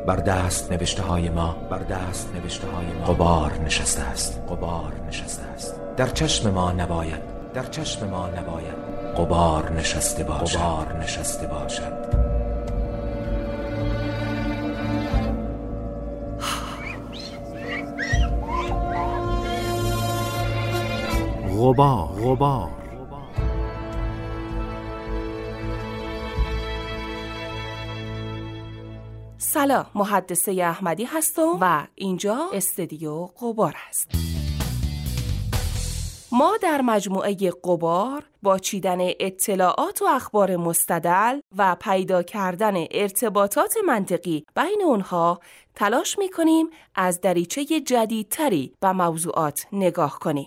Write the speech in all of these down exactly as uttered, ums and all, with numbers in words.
بر دست نوشته های ما بر دست نوشته های ما غبار نشسته است غبار نشسته است در چشم ما نباید در چشم ما نباید غبار نشسته باشد غبار نشسته باشد غبار غبار سلام، محدثه احمدی هستم و اینجا استودیو غبار است. ما در مجموعه غبار با چیدن اطلاعات و اخبار مستدل و پیدا کردن ارتباطات منطقی بین اونها تلاش می‌کنیم از دریچه جدیدتری به موضوعات نگاه کنیم.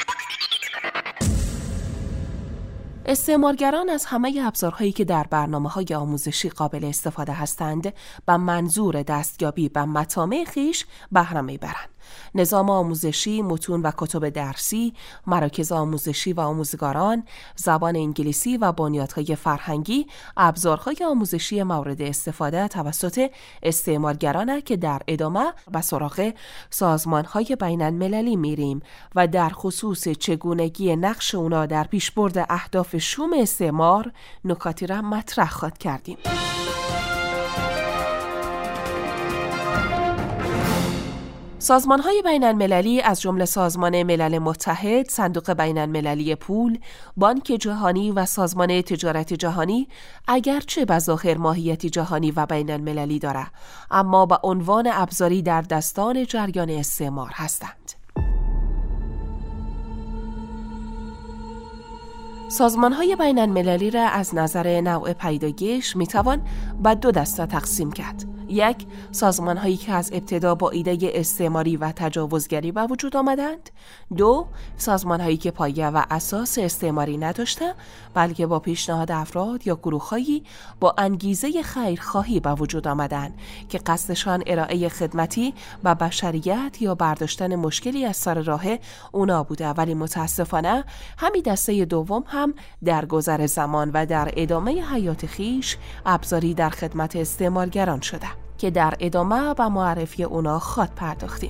استعمارگران از همه ابزارهایی که در برنامه‌های آموزشی قابل استفاده هستند به منظور دستیابی به مطامع خویش بهره می‌برند. نظام آموزشی، متون و کتب درسی، مراکز آموزشی و آموزگاران، زبان انگلیسی و بنیادهای فرهنگی ابزارهای آموزشی مورد استفاده توسط استعمارگران که در ادامه به سراغ سازمانهای بین‌المللی میریم و در خصوص چگونگی نقش اونا در پیشبرد اهداف شوم استعمار نکاتی را مطرح خواهد کردیم. سازمان‌های بین‌المللی از جمله سازمان ملل متحد، صندوق بین‌المللی پول، بانک جهانی و سازمان تجارت جهانی اگرچه به ظاهر ماهیتی جهانی و بین‌المللی دارد، اما به عنوان ابزاری در دستان جریان استعمار هستند. سازمان‌های بین‌المللی را از نظر نوع پیدایش می‌توان به دو دسته تقسیم کرد. یک، سازمان‌هایی که از ابتدا با ایده استعماری و تجاوزگری به وجود آمدند. دو، سازمان‌هایی که پایه و اساس استعماری نداشته بلکه با پیشنهاد افراد یا گروه‌هایی با انگیزه خیرخواهی به وجود آمدند که قصدشان ارائه خدمتی به بشریت یا برداشتن مشکلی از سر راه اونا بوده، ولی متاسفانه همین دسته دوم هم در گذر زمان و در ادامه حیات خیش ابزاری در خدمت استعمارگران شده که در ادامه به معرفی اونا خواهد پرداختیم.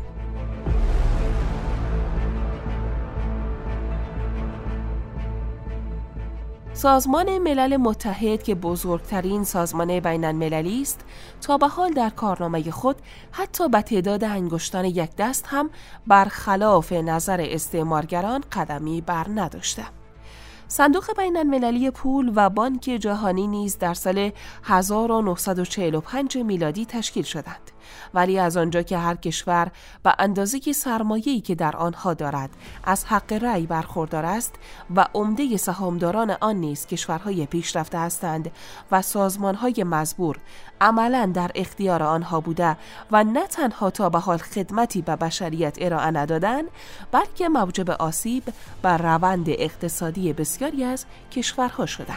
سازمان ملل متحد که بزرگترین سازمان بین‌المللی است، تا به حال در کارنامه خود حتی به تعداد انگشتان یک دست هم برخلاف نظر استعمارگران قدمی بر نداشته. صندوق بین‌المللی پول و بانک جهانی نیز در سال هزار و نهصد و چهل و پنج میلادی تشکیل شدند، ولی از آنجا که هر کشور به اندازه سرمایه‌ای که در آنها دارد از حق رأی برخوردار است و عمده سهامداران آن نیز کشورهای پیشرفته هستند و سازمانهای مزبور عملاً در اختیار آنها بوده و نه تنها تا به حال خدمتی به بشریت ارائه ندادند بلکه موجب آسیب بر روند اقتصادی بسیاری از کشورها شدند.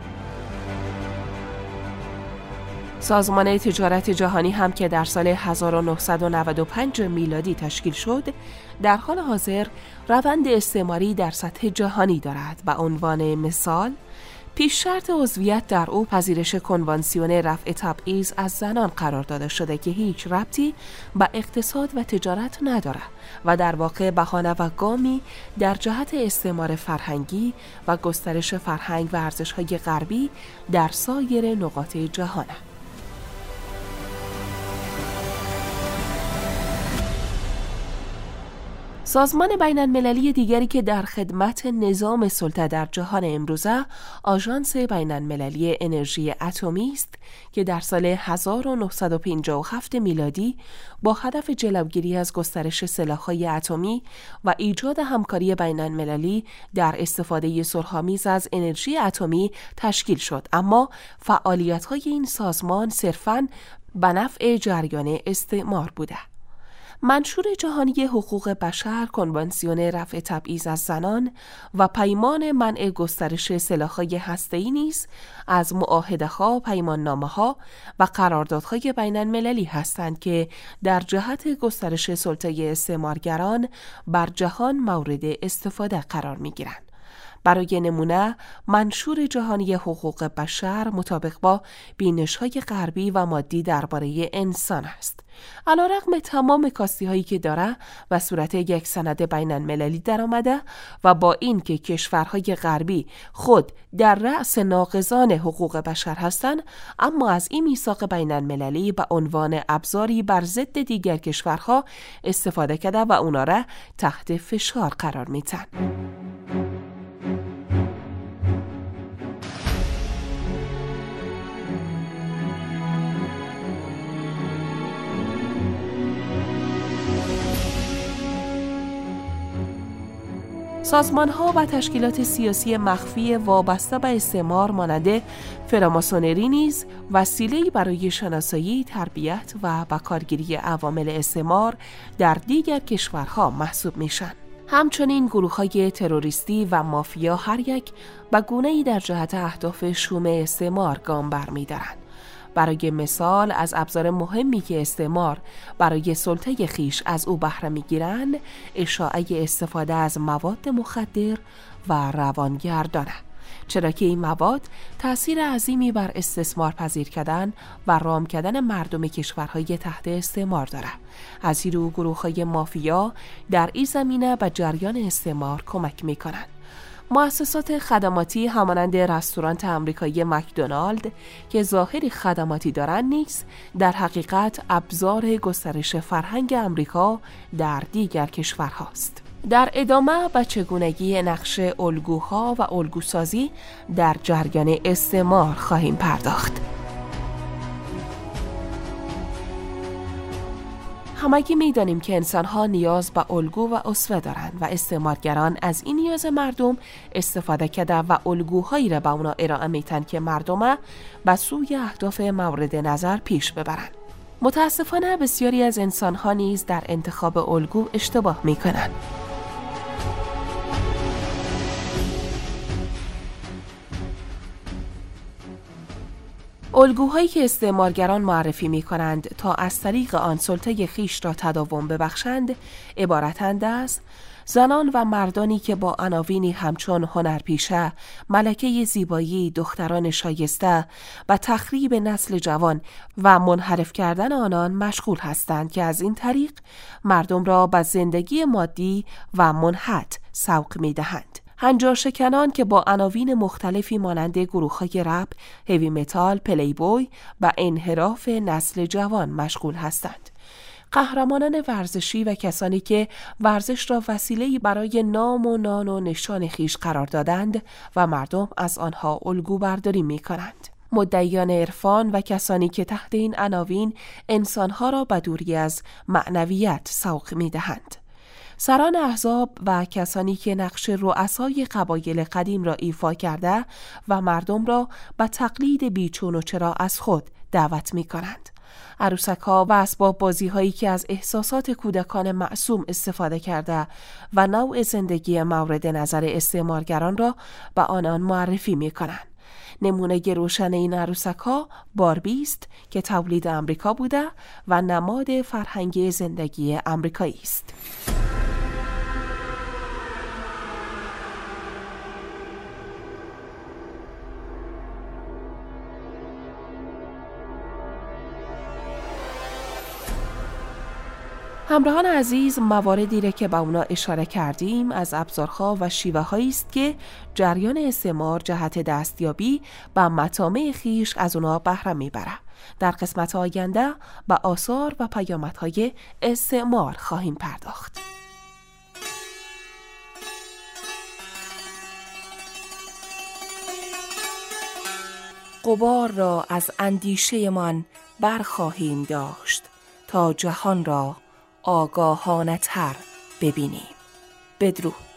سازمان تجارت جهانی هم که در سال هزار و نهصد و نود و پنج میلادی تشکیل شد، در حال حاضر روند استعماری در سطح جهانی دارد. به عنوان مثال، پیش شرط عضویت در او پذیرش کنوانسیون رفع تبعیض از زنان قرار داده شده که هیچ ربطی به اقتصاد و تجارت ندارد و در واقع بهانه و گامی در جهت استعمار فرهنگی و گسترش فرهنگ و ارزش‌های غربی در سایر نقاط جهان است. سازمان بین‌المللی دیگری که در خدمت نظام سلطه در جهان امروزه آژانس بین‌المللی انرژی اتمی است که در سال هزار و نهصد و پنجاه و هفت میلادی با هدف جلوگیری از گسترش سلاح‌های اتمی و ایجاد همکاری بین‌المللی در استفاده صلح‌آمیز از انرژی اتمی تشکیل شد، اما فعالیت‌های این سازمان صرفاً به نفع جریان استعمار بوده. منشور جهانی حقوق بشر، کنوانسیون رفع تبعیض از زنان و پیمان منع گسترش سلاح‌های هسته‌ای نیز از معاهده‌ها، پیماننامه‌ها و قراردادهای بین‌المللی هستند که در جهت گسترش سلطه استعمارگران بر جهان مورد استفاده قرار می‌گیرند. برای نمونه منشور جهانی حقوق بشر مطابق با بینش‌های غربی و مادی درباره انسان است. علیرغم تمام کاستی‌هایی که داره و صورت یک سند بین‌المللی درآمده و با این که کشورهای غربی خود در رأس ناقضان حقوق بشر هستند، اما از این میثاق بین‌المللی به عنوان ابزاری بر ضد دیگر کشورها استفاده کرده و اونا را تحت فشار قرار میدن. سازمان‌ها و تشکیلات سیاسی مخفی وابسته به استعمار مانند فراماسونری نیز وسیله‌ای برای شناسایی، تربیت و بکارگیری عوامل استعمار در دیگر کشورها محسوب میشن. همچنین گروه‌های تروریستی و مافیا هر یک به گونه‌ای در جهت اهداف شوم استعمار گام برمی‌دارند. برای مثال از ابزار مهمی که استعمار برای سلطه خیش از او بهره میگیرند، اشاعه استفاده از مواد مخدر و روانگردانه، چرا که این مواد تأثیر عظیمی بر استثمار پذیر کردن و رام کردن مردم کشورهای تحت استعمار داره. از این رو گروه‌های مافیا در این زمینه به جریان استعمار کمک میکنند. مؤسسات خدماتی همانند رستوران آمریکایی مکدونالد که ظاهری خدماتی دارند نیز در حقیقت ابزار گسترش فرهنگ آمریکا در دیگر کشورهاست. در ادامه به چگونگی نقش الگوها و الگوسازی در جریان استعمار خواهیم پرداخت. همگی می‌دانیم که انسان‌ها نیاز به الگو و اسوه دارند و استعمارگران از این نیاز مردم استفاده کرده و الگوهایی را به اونا ارائه میتن که مردم به سوی اهداف مورد نظر پیش ببرند. متاسفانه بسیاری از انسان‌ها نیز در انتخاب الگو اشتباه میکنند. الگوهایی که استعمارگران معرفی می کنند تا از طریق آن سلطه خیش را تداوم ببخشند عبارتند از زنان و مردانی که با عناوینی همچون هنرپیشه، ملکه زیبایی، دختران شایسته و تخریب نسل جوان و منحرف کردن آنان مشغول هستند که از این طریق مردم را به زندگی مادی و منحت سوق می دهند. هنجارشکنان که با عناوین مختلفی مانند گروه‌های رپ، هیوی متال، پلی بوی و انحراف نسل جوان مشغول هستند. قهرمانان ورزشی و کسانی که ورزش را وسیله‌ای برای نام و نان و نشان خیش قرار دادند و مردم از آنها الگو برداری می‌کنند. مدعیان عرفان و کسانی که تحت این عناوین انسانها را به دوری از معنویت سوق می‌دهند. سران احزاب و کسانی که نقش رؤسای قبایل قدیم را ایفا کرده و مردم را به تقلید بیچون و چرا از خود دعوت می کنند. عروسک ها و اسباب بازی هایی که از احساسات کودکان معصوم استفاده کرده و نوع زندگی مورد نظر استعمارگران را به آنان معرفی می کنند. نمونه روشن این عروسک ها باربی است که تولید امریکا بوده و نماد فرهنگ زندگی امریکایی است. همراهان عزیز، مواردی را که به اونا اشاره کردیم از ابزارها و شیوه هایی است که جریان استعمار جهت دستیابی به مطامع خیش از اونا بهره میبره. در قسمت آینده به آثار و پیامدهای استعمار خواهیم پرداخت. غبار را از اندیشه من برخواهیم داشت تا جهان را آگاهانه تر ببینیم. بدرود.